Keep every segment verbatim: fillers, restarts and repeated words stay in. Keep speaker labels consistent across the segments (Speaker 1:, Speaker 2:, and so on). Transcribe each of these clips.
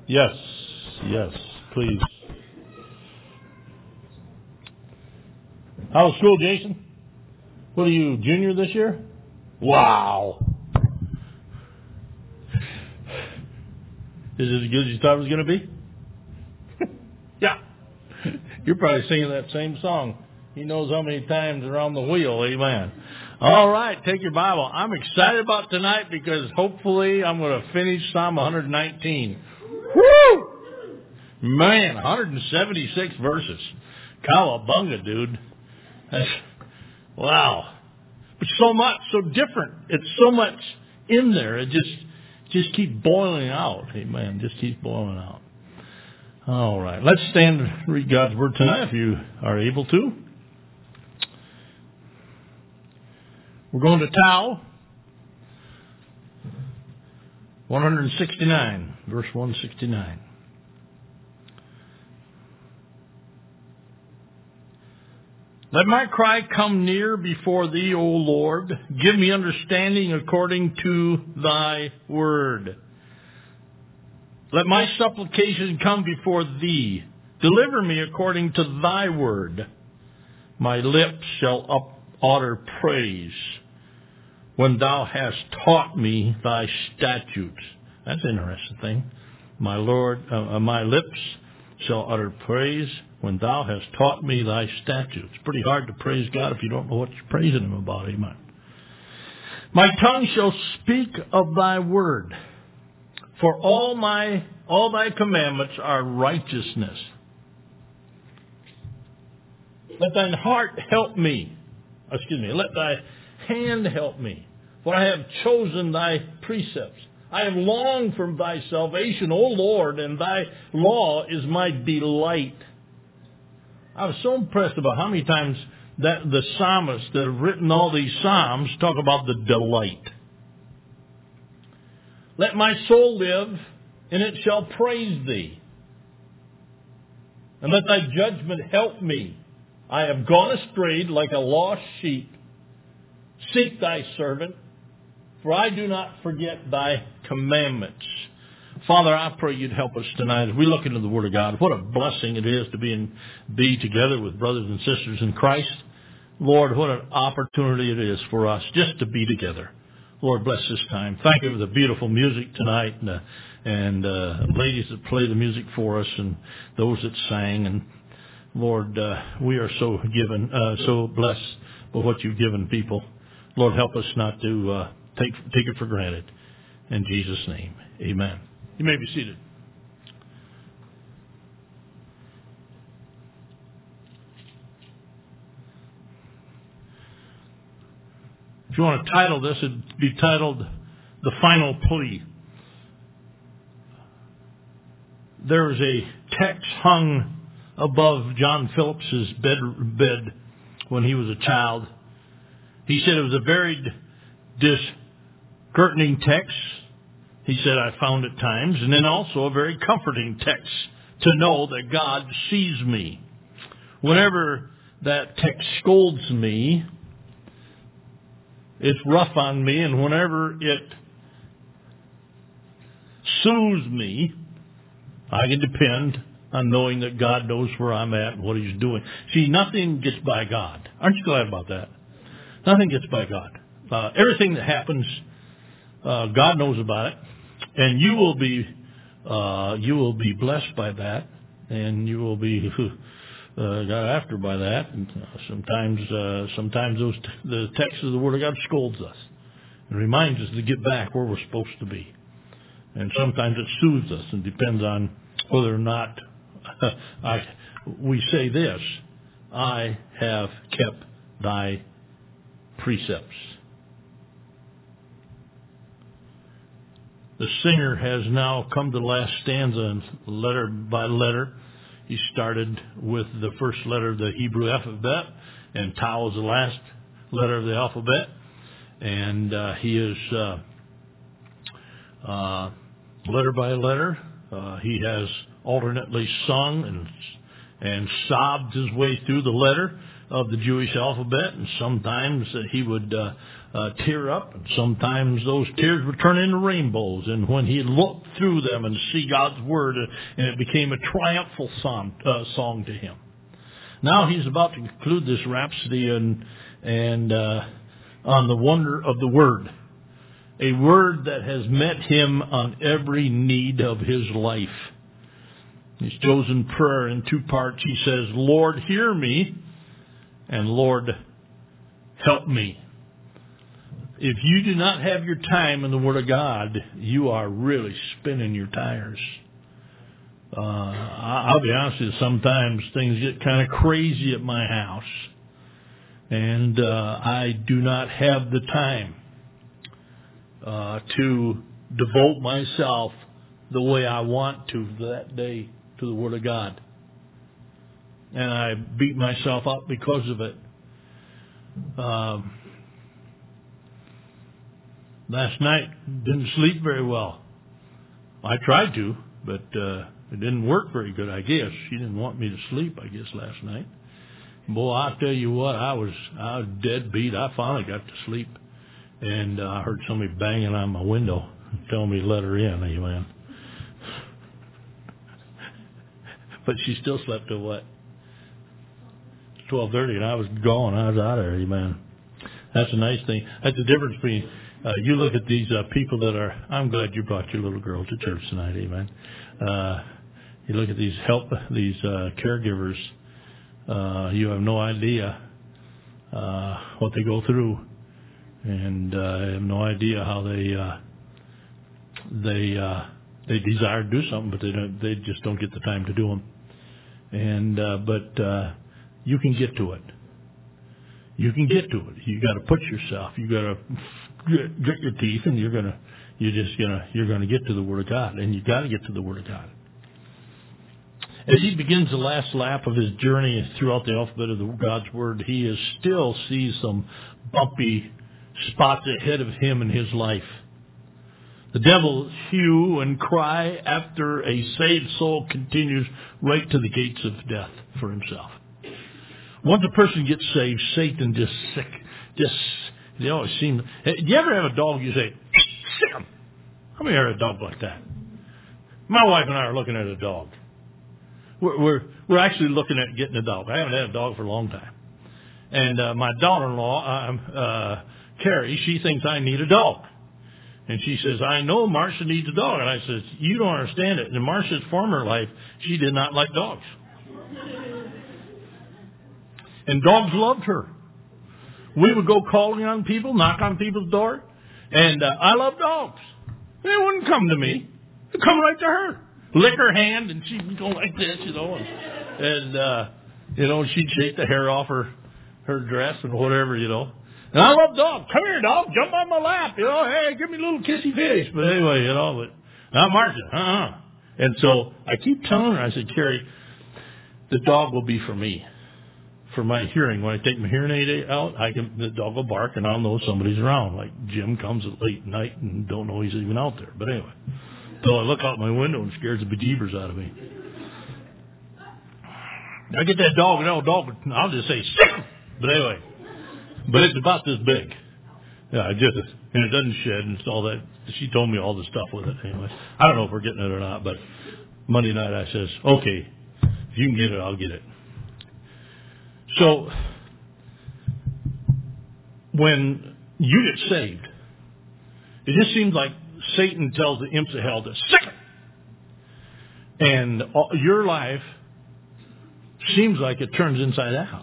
Speaker 1: Yes, yes, please. How's school, Jason? What are you, junior this year? Wow. Is it as good as you thought it was going to be? Yeah. You're probably singing that same song. He knows how many times around the wheel. Amen. All right, take your Bible. I'm excited about tonight because hopefully I'm going to finish Psalm one nineteen. Woo! Man, one hundred seventy-six verses. Cowabunga, dude. That's, wow. But so much, so different. It's so much in there. It just just keeps boiling out. Amen. Just keeps boiling out. All right. Let's stand and read God's Word tonight if you are able to. We're going to Tau, one sixty-nine, verse one sixty-nine. Let my cry come near before thee, O Lord. Give me understanding according to thy word. Let my supplication come before thee. Deliver me according to thy word. My lips shall up utter praise when thou hast taught me thy statutes. That's an interesting thing. My Lord, uh, my lips shall utter praise when thou hast taught me thy statutes. It's pretty hard to praise God if you don't know what you're praising him about. Amen. My tongue shall speak of thy word, for all my all thy commandments are righteousness. Let thine heart help me. Excuse me. Let thy hand help me, for I have chosen thy precepts. I have longed for thy salvation, O Lord, and thy law is my delight. I was so impressed about how many times that the psalmists that have written all these psalms talk about the delight. Let my soul live, and it shall praise thee. And let thy judgment help me. I have gone astray like a lost sheep. Seek thy servant, for I do not forget thy commandments. Father, I pray you'd help us tonight as we look into the Word of God. What a blessing it is to be in, be together with brothers and sisters in Christ. Lord, what an opportunity it is for us just to be together. Lord, bless this time. Thank you for the beautiful music tonight and, uh, and uh, ladies that play the music for us and those that sang. And Lord, uh, we are so given, uh, so blessed for what you've given people. Lord, help us not to uh, take take it for granted. In Jesus' name, amen. You may be seated. If you want to title this, it'd be titled The Final Plea. There is a text hung above John Phillips's bed, bed when he was a child. He said it was a very disheartening text. He said, I found at times, and then also a very comforting text to know that God sees me. Whenever that text scolds me, it's rough on me, and whenever it soothes me, I can depend on knowing that God knows where I'm at and what he's doing. See, nothing gets by God. Aren't you glad about that? Nothing gets by God. Uh, everything that happens, uh, God knows about it. And you will be, uh, you will be blessed by that, and you will be uh, got after by that. And uh, sometimes, uh, sometimes those t- the text of the Word of God scolds us and reminds us to get back where we're supposed to be. And sometimes it soothes us, and depends on whether or not I we say this: I have kept thy precepts. The singer has now come to the last stanza, and letter by letter. He started with the first letter of the Hebrew alphabet, and Tau is the last letter of the alphabet. And uh, he is uh, uh, letter by letter. Uh, he has alternately sung and and sobbed his way through the letter. of the Jewish alphabet, and sometimes uh, he would uh, uh, tear up, and sometimes those tears would turn into rainbows. And when he looked through them and see God's word, uh, and it became a triumphal song, uh, song to him. Now he's about to conclude this rhapsody and and uh, on the wonder of the word, a word that has met him on every need of his life. He's chosen prayer in two parts. He says, Lord, hear me, and Lord, help me. If you do not have your time in the Word of God, you are really spinning your tires. Uh, I'll be honest with you, sometimes things get kind of crazy at my house, and uh, I do not have the time uh, to devote myself the way I want to that day to the Word of God. And I beat myself up because of it. Um, last night, didn't sleep very well. I tried to, but uh, it didn't work very good, I guess. She didn't want me to sleep, I guess, last night. Boy, I tell you what, I was I was dead beat. I finally got to sleep. And uh, I heard somebody banging on my window, telling me to let her in, amen. But she still slept till what? twelve thirty, and I was gone. I was out of there, amen. That's a nice thing. That's the difference between, uh, you look at these uh, people that are, I'm glad you brought your little girl to church tonight, amen. Uh, you look at these help, these uh, caregivers, uh, you have no idea uh, what they go through. And uh, I have no idea how they, uh, they, uh, they desire to do something, but they don't, they just don't get the time to do them. And, uh, but, uh, you can get to it. You can get to it. You got to put yourself. You got to grit your teeth, and you're gonna, you're just gonna, you're gonna get to the Word of God, and you got to get to the Word of God. As he begins the last lap of his journey throughout the alphabet of the God's Word, he is still sees some bumpy spots ahead of him in his life. The devil's hue and cry after a saved soul continues right to the gates of death for himself. Once a person gets saved, Satan just sick, just, they always seem, do you ever have a dog you say, sick him? How many ever had a dog like that? My wife and I are looking at a dog. We're, we're, we're actually looking at getting a dog. I haven't had a dog for a long time. And uh, my daughter-in-law, um, uh, Carrie, she thinks I need a dog. And she says, I know Marcia needs a dog. And I says, you don't understand it. In Marcia's former life, she did not like dogs. And dogs loved her. We would go calling on people, knock on people's door. And uh, I love dogs. They wouldn't come to me. They'd come right to her. Lick her hand, and she'd go like this, you know. And, and uh, you know, she'd shake the hair off her, her dress and whatever, you know. And I love dogs. Come here, dog. Jump on my lap. You know, hey, give me a little kissy face. But anyway, you know, but not Marcia. Uh-uh. And so I keep telling her, I said, Carrie, the dog will be for me, for my hearing. When I take my hearing aid out, I can, the dog will bark, and I'll know somebody's around. Like Jim comes at late night and don't know he's even out there. But anyway, so I look out my window and scares the bejeebers out of me. I get that dog, and that dog, I'll just say, sick him. But anyway. But it's about this big. Yeah, I just, and it doesn't shed and it's all that. She told me all the stuff with it anyway. I don't know if we're getting it or not, but Monday night I says, okay, if you can get it, I'll get it. So, when you get saved, it just seems like Satan tells the imps of hell to sick it. And all, your life seems like it turns inside out.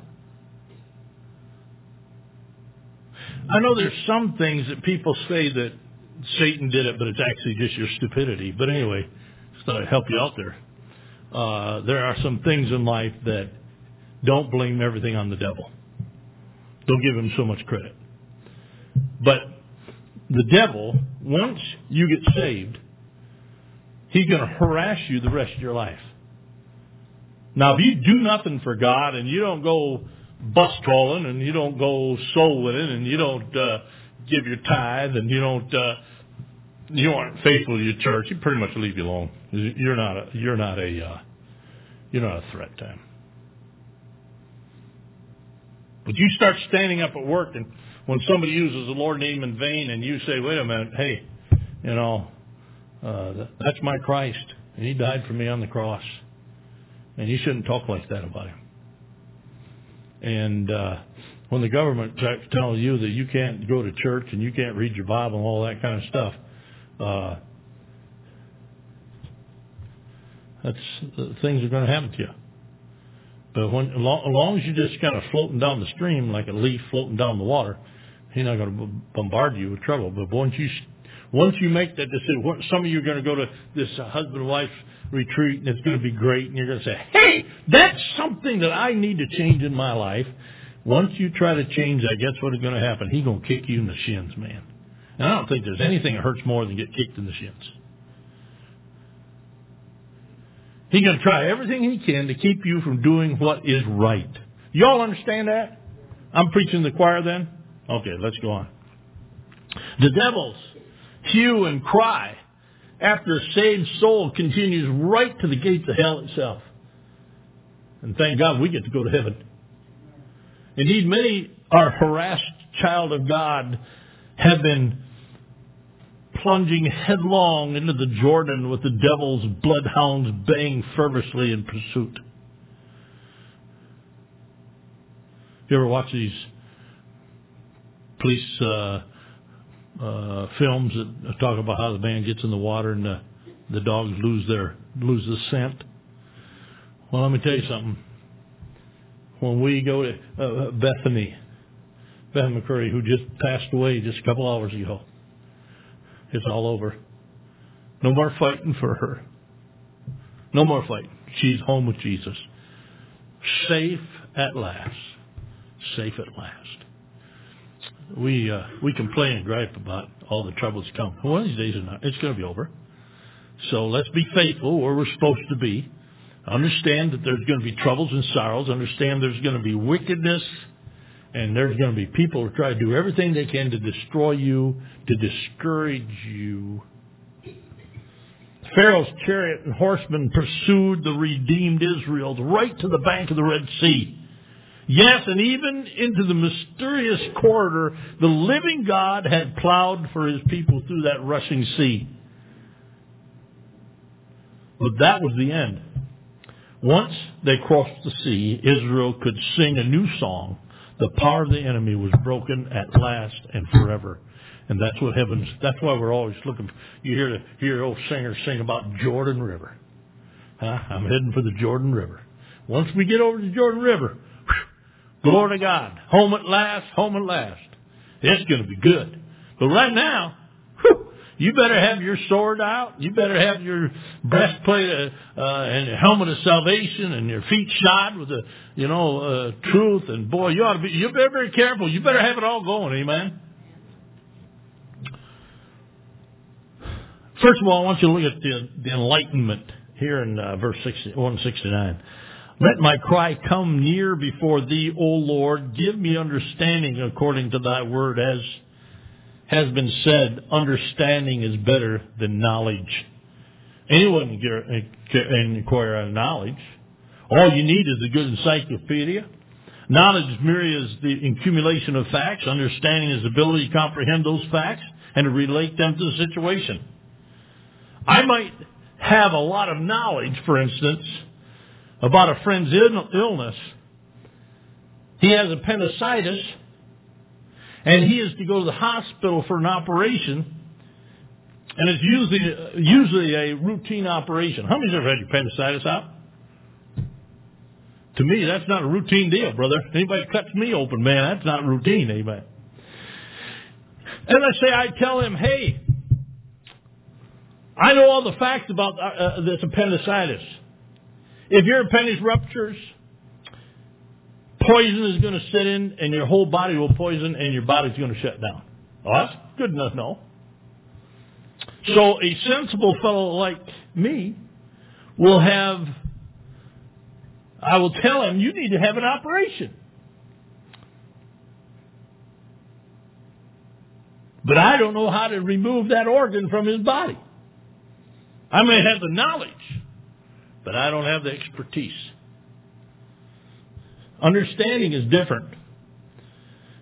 Speaker 1: I know there's some things that people say that Satan did it, but it's actually just your stupidity. But anyway, just thought I'd help you out there. Uh, there are some things in life that don't blame everything on the devil. Don't give him so much credit. But the devil, once you get saved, he's going to harass you the rest of your life. Now, if you do nothing for God and you don't go bus calling, and you don't go soul winning, and you don't uh, give your tithe, and you don't uh, you aren't faithful to your church, he pretty much leave you alone. You're not a you're not a uh, you're not a threat to him. But you start standing up at work, and when somebody uses the Lord's name in vain, and you say, wait a minute, hey, you know, uh, that's my Christ, and he died for me on the cross. And you shouldn't talk like that about him. And uh, when the government tells you that you can't go to church and you can't read your Bible and all that kind of stuff, uh, that's uh, things are going to happen to you. But when, as long as you're just kind of floating down the stream like a leaf floating down the water, he's not going to bombard you with trouble. But once you once you make that decision, some of you are going to go to this uh, husband and wife retreat, and it's going to be great, and you're going to say, hey, that's something that I need to change in my life. Once you try to change that, guess what is going to happen? He's going to kick you in the shins, man. And I don't think there's anything that hurts more than get kicked in the shins. He's going to try everything he can to keep you from doing what is right. You all understand that? I'm preaching to the choir then? Okay, let's go on. The devils hue and cry after a saved soul continues right to the gates of hell itself. And thank God we get to go to heaven. Indeed, many are harassed child of God have been plunging headlong into the Jordan with the devil's bloodhounds baying fervently in pursuit. You ever watch these police uh, uh, films that talk about how the man gets in the water and the, the dogs lose their lose the scent? Well, let me tell you something. When we go to uh, Bethany, Beth McCurry, who just passed away just a couple hours ago, it's all over. No more fighting for her. No more fighting. She's home with Jesus. Safe at last. Safe at last. We uh, we complain and gripe about all the troubles come. One of these days, it's going to be over. So let's be faithful where we're supposed to be. Understand that there's going to be troubles and sorrows. Understand there's going to be wickedness. And there's going to be people who try to do everything they can to destroy you, to discourage you. Pharaoh's chariot and horsemen pursued the redeemed Israel right to the bank of the Red Sea. Yes, and even into the mysterious corridor the living God had plowed for his people through that rushing sea. But that was the end. Once they crossed the sea, Israel could sing a new song. The power of the enemy was broken at last and forever. And that's what heaven's, that's why we're always looking. You hear the hear old singers sing about Jordan River. Huh? I'm heading for the Jordan River. Once we get over the Jordan River, whew, glory to God. Home at last, home at last. It's going to be good. But right now, whew, you better have your sword out. You better have your breastplate uh, uh, and your helmet of salvation and your feet shod with the, you know, uh, truth. And boy, you ought to be. You better be very careful. You better have it all going. Amen. First of all, I want you to look at the, the enlightenment here in uh, verse one sixty-nine. Let my cry come near before thee, O Lord. Give me understanding according to thy word, as has been said, understanding is better than knowledge. Anyone can acquire a knowledge. All you need is a good encyclopedia. Knowledge merely is the accumulation of facts. Understanding is the ability to comprehend those facts and to relate them to the situation. I might have a lot of knowledge, for instance, about a friend's illness. He has appendicitis, and he is to go to the hospital for an operation, and it's usually usually a routine operation. How many's ever had your appendicitis out? To me, that's not a routine deal, brother. Anybody cuts me open, man, that's not routine, amen. And I say, I tell him, hey, I know all the facts about uh, this appendicitis. If your appendix ruptures, poison is going to sit in, and your whole body will poison, and your body's going to shut down. Oh, that's good enough, no? So a sensible fellow like me will have, I will tell him, you need to have an operation. But I don't know how to remove that organ from his body. I may have the knowledge, but I don't have the expertise. Understanding is different.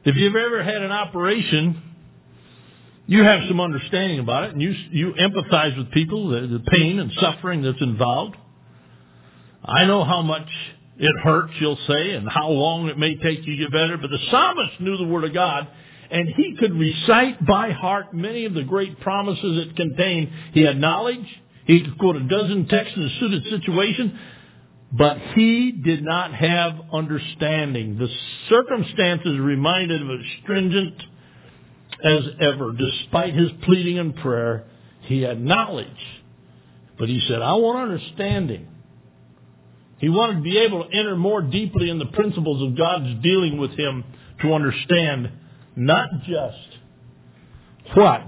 Speaker 1: If you've ever had an operation, you have some understanding about it, and you you empathize with people, the, the pain and suffering that's involved. I know how much it hurts, you'll say, and how long it may take you to get better, but the psalmist knew the Word of God, and he could recite by heart many of the great promises it contained. He had knowledge. He could quote a dozen texts in a suited situation, but he did not have understanding. The circumstances reminded him of stringent as ever. Despite his pleading and prayer, he had knowledge. But he said, I want understanding. He wanted to be able to enter more deeply in the principles of God's dealing with him to understand not just what,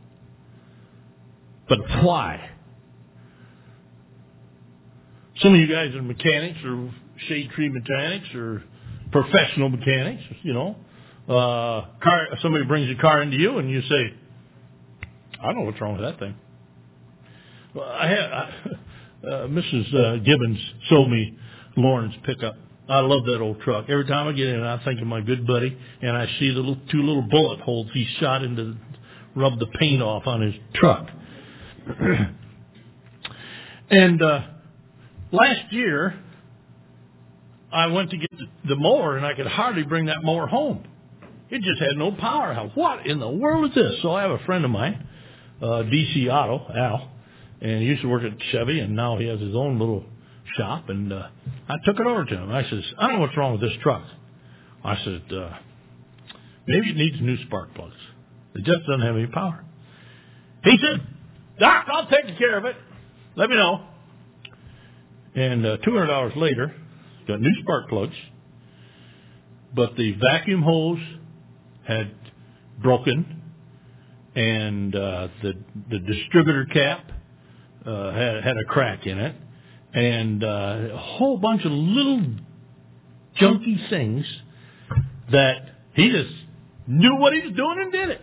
Speaker 1: but why. Some of you guys are mechanics or shade tree mechanics or professional mechanics, you know. Uh, car, somebody brings a car into you and you say, I don't know what's wrong with that thing. Well, I had, I, uh, Missus Uh, Gibbons sold me Lauren's pickup. I love that old truck. Every time I get in, I think of my good buddy, and I see the little, two little bullet holes he shot into, rub the paint off on his truck. and uh, last year, I went to get the, the mower, and I could hardly bring that mower home. It just had no power. What in the world is this? So I have a friend of mine, uh, D C Auto, Al, and he used to work at Chevy, and now he has his own little shop, and uh, I took it over to him. I says, I don't know what's wrong with this truck. I said, uh, maybe it needs new spark plugs. It just doesn't have any power. He said, Doc, I'll take care of it. Let me know. And uh, two hundred dollars later, got new spark plugs, but the vacuum hose had broken, and uh, the the distributor cap uh, had had a crack in it, and uh, a whole bunch of little junky things that he just knew what he was doing and did it.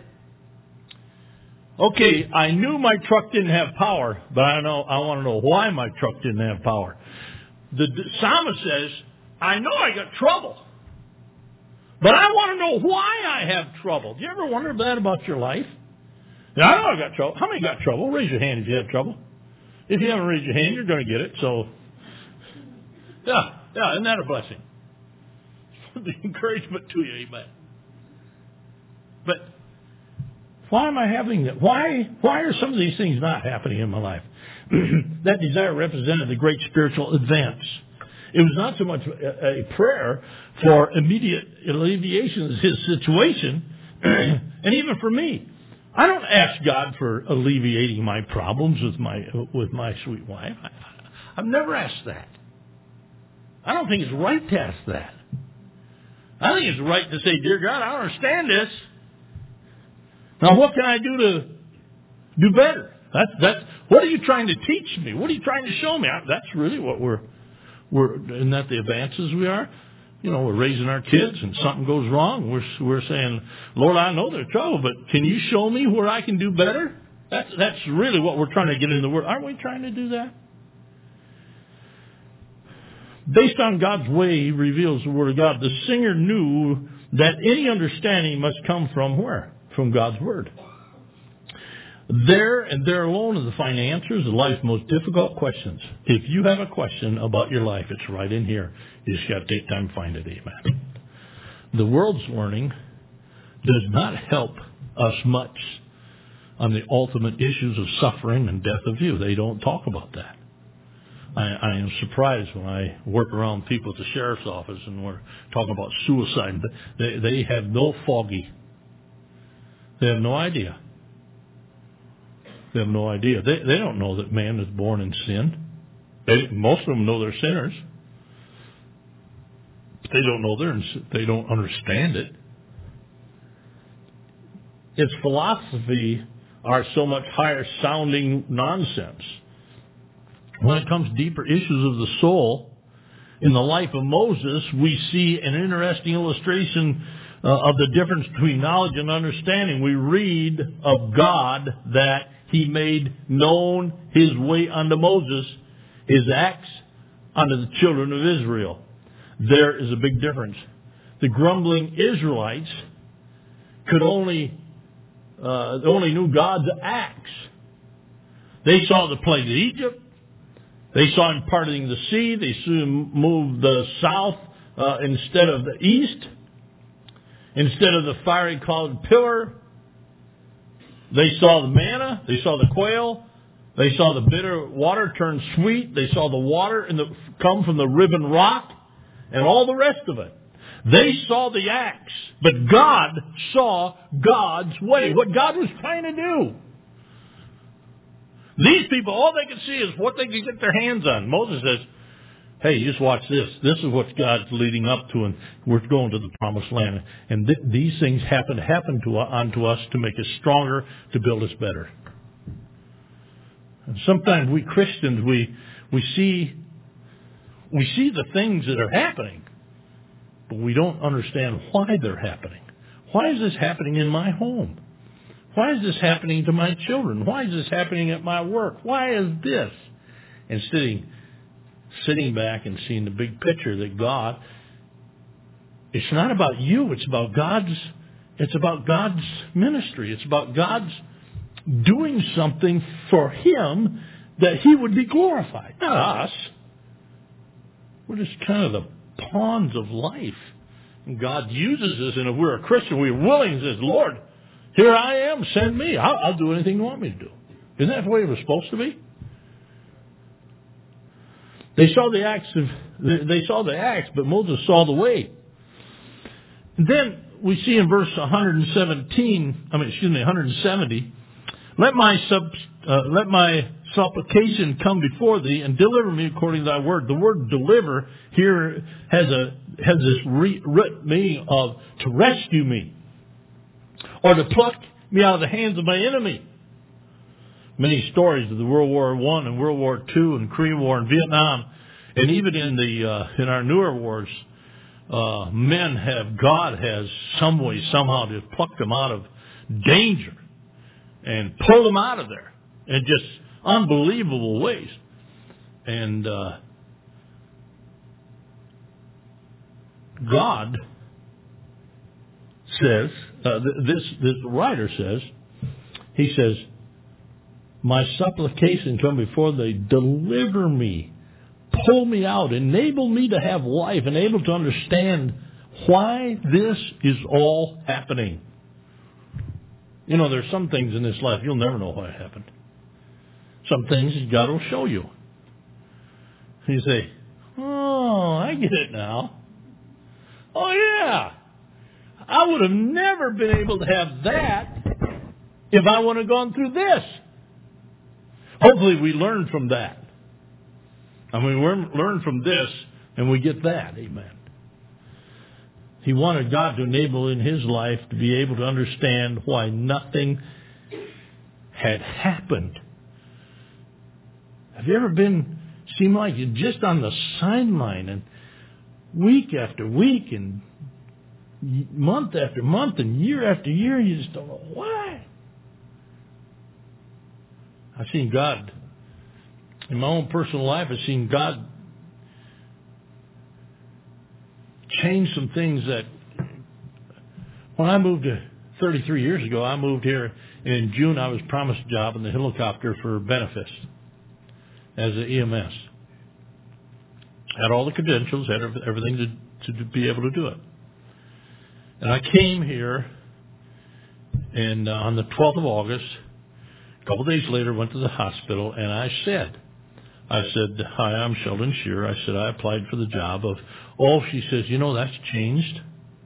Speaker 1: Okay, I knew my truck didn't have power, but I know I want to know why my truck didn't have power. The, the psalmist says, I know I got trouble, but I want to know why I have trouble. Do you ever wonder that about your life? Now, I know I got trouble. How many got trouble? Raise your hand if you have trouble. If you haven't raised your hand, you're going to get it. So, yeah, yeah, isn't that a blessing? The encouragement to you, amen. But why am I having that? Why, why are some of these things not happening in my life? That desire represented the great spiritual advance. It was not so much a, a prayer for immediate alleviation of his situation, and even for me. I don't ask God for alleviating my problems with my with my sweet wife. I, I've never asked that. I don't think it's right to ask that. I think it's right to say, Dear God, I don't understand this. Now, what can I do to do better? That's that's. What are you trying to teach me? What are you trying to show me? I, that's really what we're we're. Isn't that the advances we are? You know, we're raising our kids, and something goes wrong. We're we're saying, Lord, I know there's trouble, but can you show me where I can do better? That's that's really what we're trying to get in the Word. Aren't we trying to do that? Based on God's way, He reveals the Word of God. The singer knew that any understanding must come from where? From God's Word. There and there alone are the fine answers to life's most difficult questions. If you have a question about your life, it's right in here. You just got to take time to find it. Amen. The world's learning does not help us much on the ultimate issues of suffering and death of you. They don't talk about that. I, I am surprised when I work around people at the sheriff's office and we're talking about suicide. They, they have no foggy. They have no idea. They have no idea. They they don't know that man is born in sin. They, most of them know they're sinners. But they don't know they're in sin. They don't understand it. Its philosophy are so much higher sounding nonsense. When it comes to deeper issues of the soul, in the life of Moses, we see an interesting illustration uh, of the difference between knowledge and understanding. We read of God that He made known His way unto Moses, His acts unto the children of Israel. There is a big difference. The grumbling Israelites could only, uh, only knew God's acts. They saw the plague of Egypt. They saw him parting the sea. They saw him move the south uh, instead of the east. Instead of the fiery cloud pillar, they saw the manna. They saw the quail. They saw the bitter water turn sweet. They saw the water in the, come from the riven rock and all the rest of it. They saw the acts, but God saw God's way, what God was trying to do. These people, all they can see is what they can get their hands on. Moses says, hey, just watch this. This is what God's leading up to, and we're going to the promised land. And th- these things happen to happen to, onto us to make us stronger, to build us better. And sometimes we Christians, we we see we see the things that are happening, but we don't understand why they're happening. Why is this happening in my home? Why is this happening to my children? Why is this happening at my work? Why is this? And sitting sitting back and seeing the big picture that God, it's not about you, it's about God's it's about God's ministry. It's about God's doing something for Him that He would be glorified, not us. We're just kind of the pawns of life. And God uses us, and if we're a Christian, we're willing and says, Lord, here I am, send me. I'll, I'll do anything you want me to do. Isn't that the way it was supposed to be? They saw the acts of, they saw the acts, but Moses saw the way. And then we see in verse one seventeen, I mean, excuse me, one seventy, Let my sub, uh, let my supplication come before thee, and deliver me according to thy word. The word deliver here has a has this re, root meaning of to rescue me, or to pluck me out of the hands of my enemy. Many stories of the World War One and World War Two and Korean War and Vietnam, and even in the uh, in our newer wars, uh, men have God has some way somehow to pluck them out of danger and pull them out of there in just unbelievable ways. And uh, God says, uh, this, this writer says, he says, my supplication come before thee, deliver me, pull me out, enable me to have life, enable to understand why this is all happening. You know, there's some things in this life you'll never know why it happened. Some things God will show you. You say, oh, I get it now. Oh, yeah. I would have never been able to have that if I wouldn't have gone through this. Hopefully we learn from that. I mean, we learn from this and we get that. Amen. He wanted God to enable in his life to be able to understand why nothing had happened. Have you ever been, seemed like you're just on the sideline and week after week and month after month and year after year, you just don't know why? I've seen God, in my own personal life, I've seen God change some things that, when I moved to thirty-three years ago, I moved here in June. I was promised a job in the helicopter for Benefice as an E M S. Had all the credentials, had everything to, to be able to do it. And I came here and uh, on the twelfth of August, a couple of days later, went to the hospital, and I said, I said, hi, I'm Sheldon Shearer. I said, I applied for the job of, oh, she says, you know, that's changed.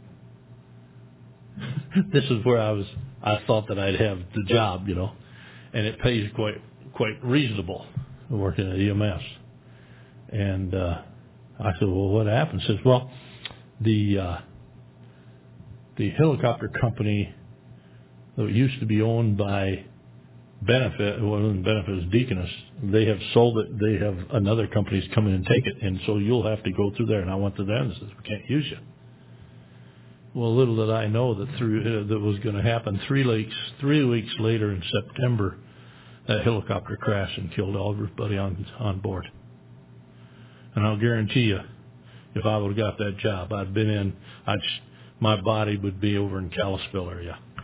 Speaker 1: This is where I was, I thought that I'd have the job, you know, and it pays quite, quite reasonable working at E M S. And, uh, I said, well, what happened? She says, well, the, uh, the helicopter company that used to be owned by Benefit, well, Benefit is Deaconess, they have sold it. They have another company's come in and take it, and so you'll have to go through there. And I went to them and says, we can't use you. Well, little did I know that through uh, that was going to happen. Three weeks, three weeks later in September, that helicopter crashed and killed everybody on on board. And I'll guarantee you, if I would have got that job, I'd been in, I'd my body would be over in Kalispell area.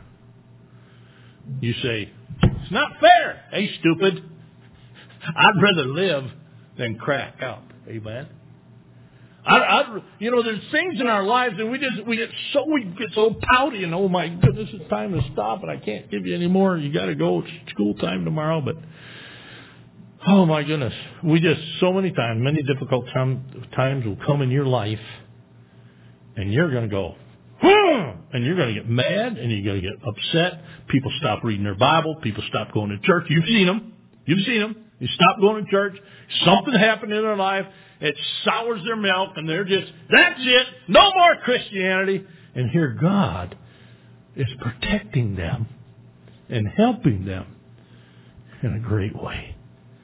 Speaker 1: You say, it's not fair. Hey, stupid. I'd rather live than crack out. Amen. I, I, you know, there's things in our lives, and we just we get so we get so pouty, and oh my goodness, it's time to stop, and I can't give you any more. You got to go. It's school time tomorrow, but oh my goodness, we just so many times, many difficult time, times will come in your life, and you're going to go, huh! And you're going to get mad, and you're going to get upset. People stop reading their Bible. People stop going to church. You've seen them. You've seen them. You stop going to church. Something happened in their life. It sours their milk, and they're just, that's it. No more Christianity. And here God is protecting them and helping them in a great way.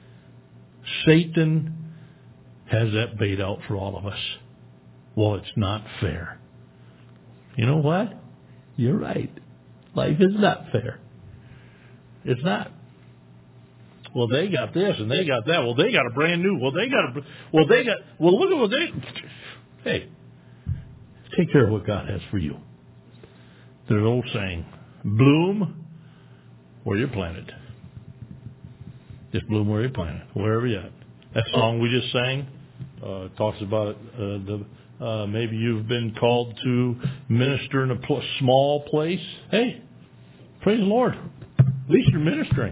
Speaker 1: Satan has that bait out for all of us. Well, it's not fair. You know what? You're right. Life is not fair. It's not. Well, they got this and they got that. Well, they got a brand new. Well, they got a. Well, they got. Well, look at what they. Hey, take care of what God has for you. There's an old saying: bloom where you're planted. Just bloom where you're planted, wherever you're at. That song we just sang uh, talks about uh, the. Uh, maybe you've been called to minister in a pl- small place. Hey, praise the Lord. At least you're ministering.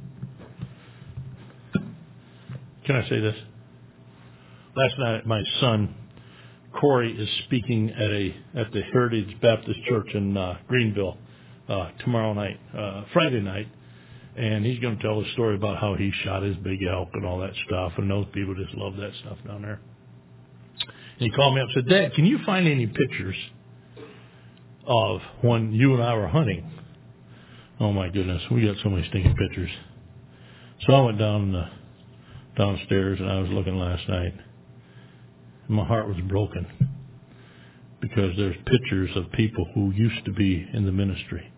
Speaker 1: Can I say this? Last night, my son Corey is speaking at a at the Heritage Baptist Church in uh, Greenville uh, tomorrow night, uh, Friday night, and he's going to tell a story about how he shot his big elk and all that stuff. And those people just love that stuff down there. And he called me up and said, "Dad, can you find any pictures of when you and I were hunting?" Oh my goodness, we got so many stinking pictures. So I went down the downstairs, and I was looking last night. My heart was broken because there's pictures of people who used to be in the ministry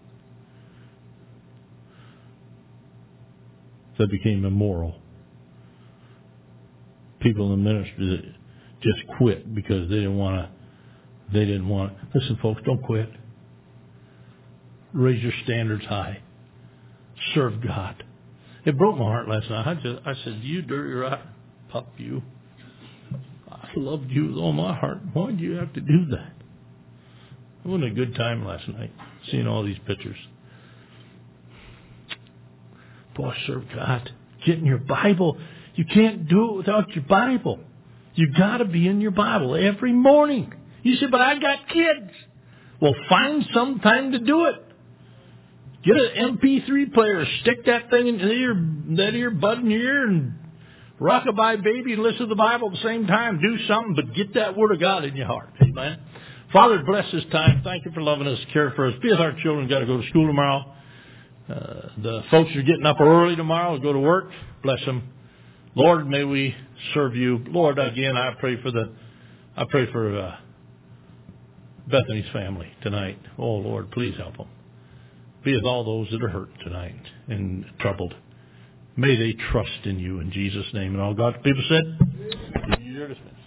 Speaker 1: that became immoral. People in the ministry that just quit because they didn't want to. They didn't want. Listen, folks, don't quit. Raise your standards high. Serve God. It broke my heart last night. I just, I said, "You dirty rotten pup, you. I loved you with all my heart. Why did you have to do that?" It wasn't a good time last night, seeing all these pictures. Boy, serve God. Get in your Bible. You can't do it without your Bible. You got to be in your Bible every morning. You say, "But I got kids." Well, find some time to do it. Get an M P three player, stick that thing in your, that ear bud in your ear, and rock-a-bye baby and listen to the Bible at the same time. Do something, but get that Word of God in your heart. Amen. Father, bless this time. Thank you for loving us, care for us. Be with our children. Got to go to school tomorrow. Uh, the folks are getting up early tomorrow to go to work. Bless them. Lord, may we serve you. Lord, again, I pray for the, I pray for uh, Bethany's family tonight. Oh, Lord, please help them. Be with all those that are hurt tonight and troubled. May they trust in you in Jesus' name. And all God's people said, you're dismissed.